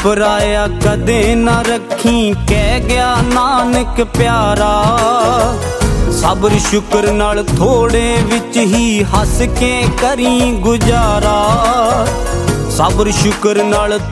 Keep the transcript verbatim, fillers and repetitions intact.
ਪਰਾਇਆ ਕਦੇ ਨਾ ਰੱਖੀ, ਕਹਿ ਗਿਆ ਨਾਨਕ ਪਿਆਰਾ। ਸਬਰ ਸ਼ੁਕਰ ਨਾਲ ਥੋੜੇ ਵਿੱਚ ਹੀ ਹੱਸ ਕੇ ਕਰੀ ਗੁਜ਼ਾਰਾ। ਸਬਰ ਸ਼ੁਕਰ ਨਾਲ